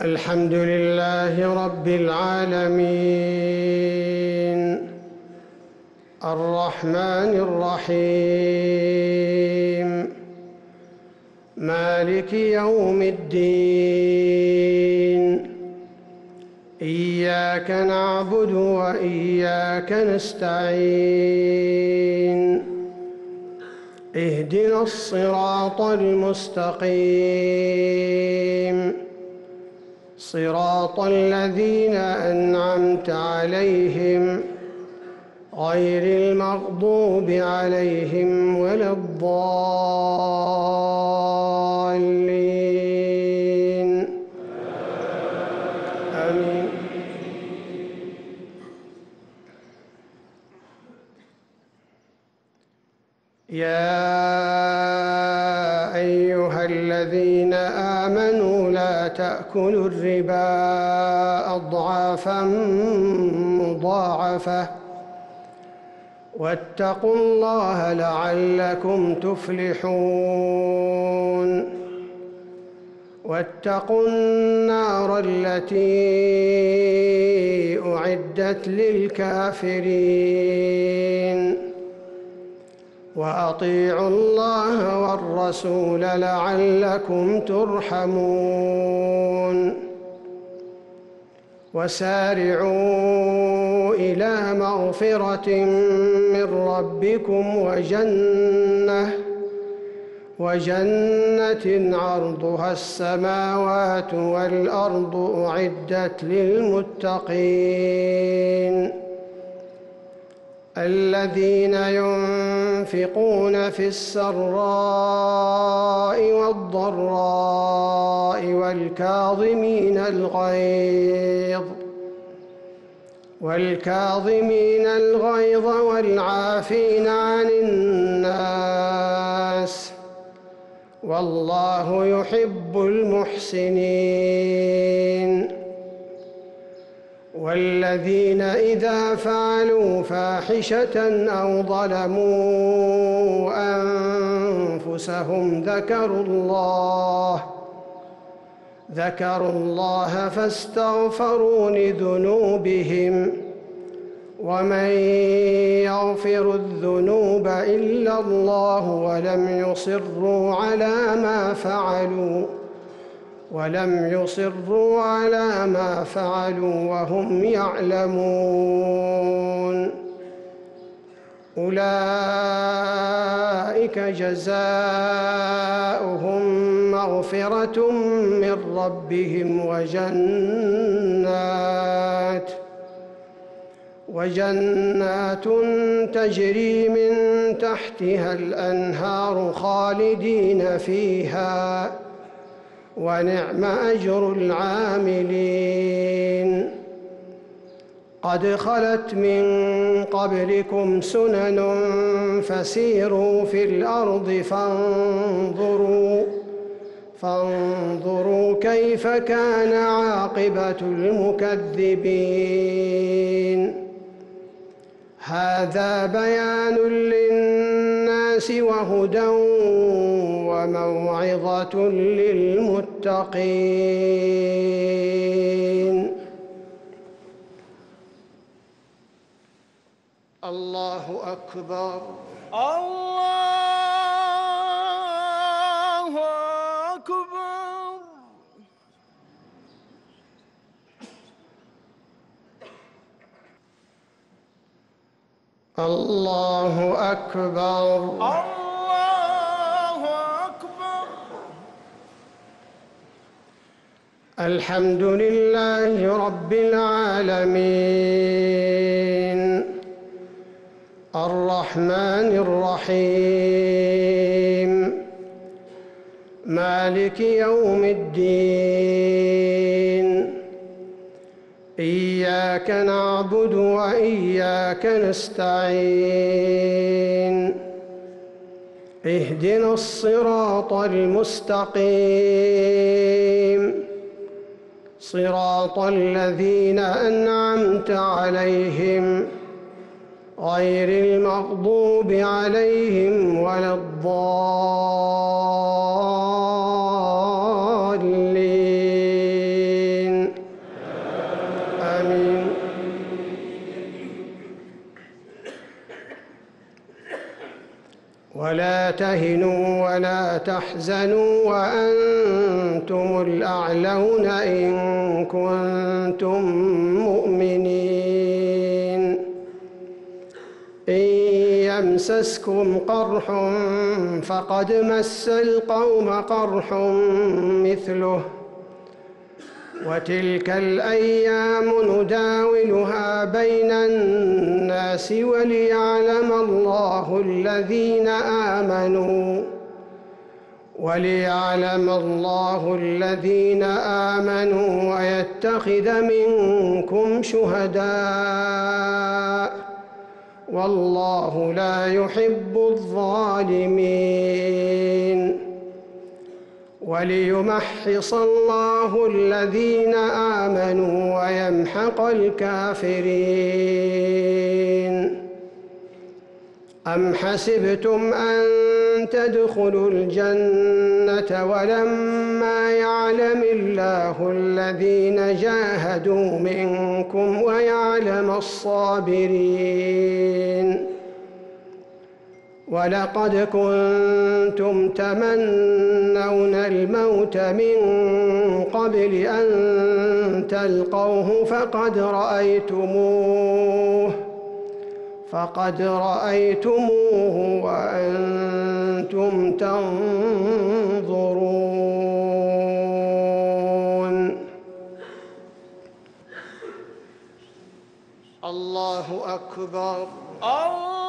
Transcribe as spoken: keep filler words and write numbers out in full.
الحمد لله رب العالمين الرحمن الرحيم مالك يوم الدين إياك نعبد وإياك نستعين اهدنا الصراط المستقيم صراط الذين أنعمت عليهم غير المغضوب عليهم ولا الضالين آمين. يا أيها الذين آمنوا لا تأكلوا الربا أضعافا مضاعفة واتقوا الله لعلكم تفلحون واتقوا النار التي أعدت للكافرين وأطيعوا الله والرسول لعلكم ترحمون وسارعوا إلى مغفرة من ربكم وجنة وجنة عرضها السماوات والأرض أعدت للمتقين الذين ينفقون في السراء والضراء والكاظمين الغيظ والكاظمين الغيظ والعافين عن الناس والله يحب المحسنين والذين إذا فعلوا فاحشة أو ظلموا أنفسهم ذكروا الله ذكروا الله فاستغفروا لذنوبهم ومن يغفر الذنوب إلا الله ولم يصروا على ما فعلوا ولم يصروا على ما فعلوا وهم يعلمون أولئك جزاؤهم مغفرة من ربهم وجنات وجنات تجري من تحتها الأنهار خالدين فيها ونعم أجر العاملين قد خلت من قبلكم سنن فسيروا في الأرض فانظروا فانظروا كيف كان عاقبة المكذبين هذا بيان للناس وهدى وموعظة للمتقين. الله أكبر. الله أكبر. الله أكبر. الله أكبر. الحمد لله رب العالمين الرحمن الرحيم مالك يوم الدين إياك نعبد وإياك نستعين اهدنا الصراط المستقيم صراط الذين أنعمت عليهم غير المغضوب عليهم ولا الضالين ولا تهنوا ولا تحزنوا وأنتم الأعلون إن كنتم مؤمنين إن يمسسكم قرح فقد مس القوم قرح مثله وتلك الأيام نداولها بين الناس وليعلم الله الذين آمنوا وليعلم الله الذين آمنوا ويتخذ منكم شهداء والله لا يحب الظالمين وليمحص الله الذين آمنوا ويمحق الكافرين أم حسبتم أن تدخلوا الجنة ولما يعلم الله الذين جاهدوا منكم ويعلم الصابرين ولقد كنتم تمنون الموت من قبل أن تلقوه فقد رأيتموه فقد رأيتموه وأنتم تنظرون. الله أكبر. الله